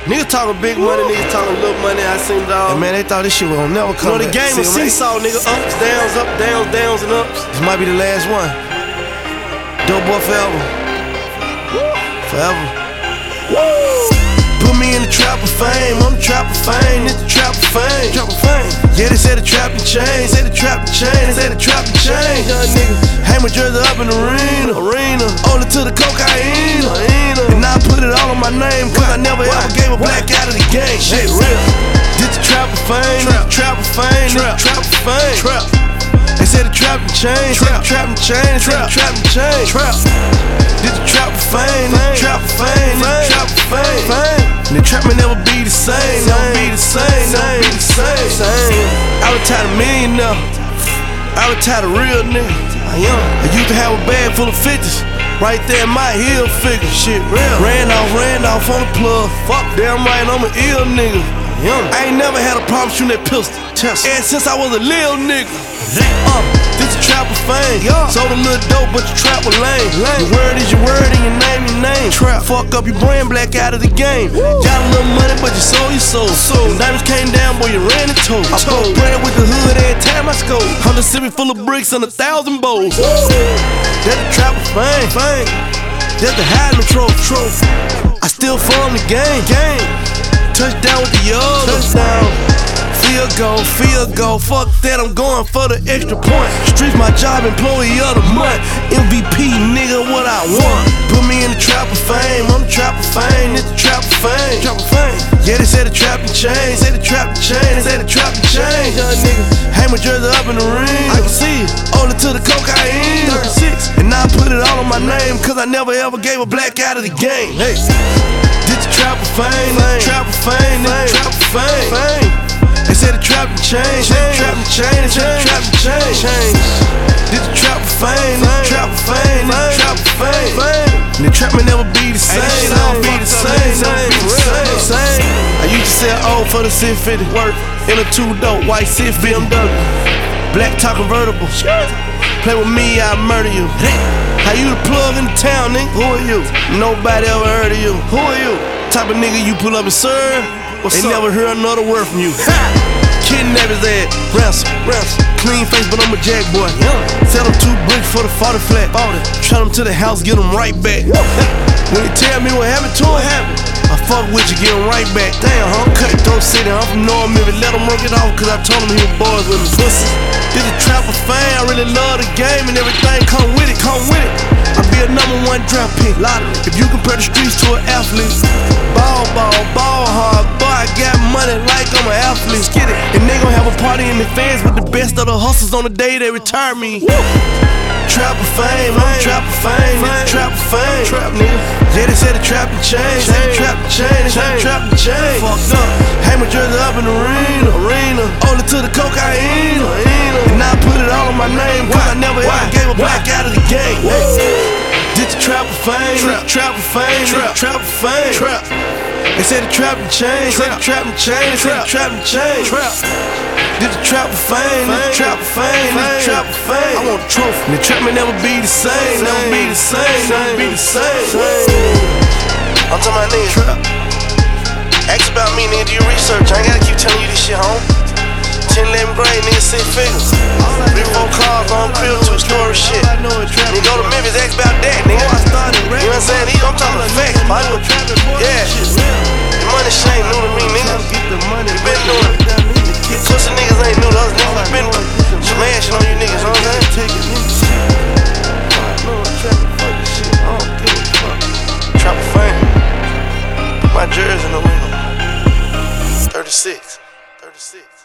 Niggas talking big money, niggas talking little money, I seen it all. And man, they thought this shit would never come back. The game is seesaw, nigga. Ups, downs, and ups. This might be the last one. Dope boy forever. Forever. Put me in the trap of fame, I'm the trap of fame, it's the trap of fame. Yeah, they say the trap and change, say the trap and change, they say the trap and change. Young nigga, hang my jersey up in the arena, only to the cocaine. And I put it all on my name, cause I never ever gave a black out of the game. Shit real. This the trap of fame, this the trap of fame, this the trap of fame. They say the trap and change, say the trap and change, say the trap and change. This the trap of fame, this the trap of fame, this the trap of fame. And the trap may never be the same, never be the same, never be the same. I retired a millionaire, I retired a real nigga. I used to have a bag full of 50s, right there in my heel figure. Shit real. Ran off on the plug. Fuck, damn right, I'm an ill nigga. I ain't never had a problem shooting that pistol. And since I was a little nigga. This a trap of fame. Sold a little dope, but your trap was lame. Your word is your word and your name. Trap, fuck up your brain, black out of the game. Got a little money, but your soul. When diamonds came down, boy, you ran and told. I broke bread with the hood every time I scope. 100 Civic full of bricks and 1,000 bowls. That's a trap of fame. That's the Heisman trophy. I still form the game. Touchdown with the yellow. Field goal, fuck that, I'm going for the extra point. Streets my job, employee of the month. MVP, nigga, what I want. Put me in the trap of fame, I'm the trap of fame, it's the trap of fame. Yeah, they say the trap and change, say the trap and change, they say the trap and change. Young nigga, hang my jersey up in the ring, I can see it, only to the cocaine. 36, and I put it all on my name, cause I never ever gave a black out of the game. Hey, this the trap of fame, this the trap of fame, this the trap of fame. They say the trap and change, say the trap and change, say the trap and change. This the trap of fame, this the trap of fame, this the trap of fame. And the trap may never be the same, never be the same, never be the same. I used to sell old for the 650 worth in a 2-door white 6 BMW, black top convertible. Play with me, I'll murder you. How you the plug in the town, nigga? Who are you? Nobody ever heard of you. Who are you? Type of nigga you pull up and serve. They never hear another word from you. Kidnap his ass, ransom. Clean face, but I'm a jack boy. Sell him 2 bricks for the 40 flat. Shut him to the house, get him right back. When they tell me what happened to him, I fuck with you, get him right back. Damn, Cutthroat City, I'm from North Memphis. Let him work it off, cause I told him he was boys with me. Pussy, this a trap of fame. I really love the game and everything come with it. I be a #1 draft pick. If you compare the streets to an athlete, ball hard, boy, I got money like I'm an athlete. Get it. And they gon' have a party in the fans with the best of the hustlers on the day they retire me. Trap of fame, I'm trap of fame, it's trap of fame. Trap nigga. Yeah, they say the trap and change, say the trap and change, say the trap and change. Fucked up, hang my jersey up in the arena, only to the cocaine. And I put it all on my name, cause I never ever gave a black out of the game. This the trap of fame, this the trap of fame, this the trap of fame. They say the trap and change, say the trap and change, say the trap and change. This the trap of fame, this the trap of fame, this the trap of fame. I want a trophy. And the trap may never be the same, never be the same, never be the same. I'm talking about niggas. Ask about me, nigga, do your research. I ain't gotta keep telling you this shit, home. 10, 11 grade, nigga, 6 figures. 3, 4 cars on crib, 2-story shit. Nigga, go to Memphis, ask about that, nigga. You know what I'm saying? I'm talking the facts, buddy. Yeah. The money shit ain't new to me, nigga. You been doing it. Pussy niggas ain't new to us, nigga. We been smashing on you niggas, you know what I'm saying? Trap of fame. Put my jersey in the window. 36.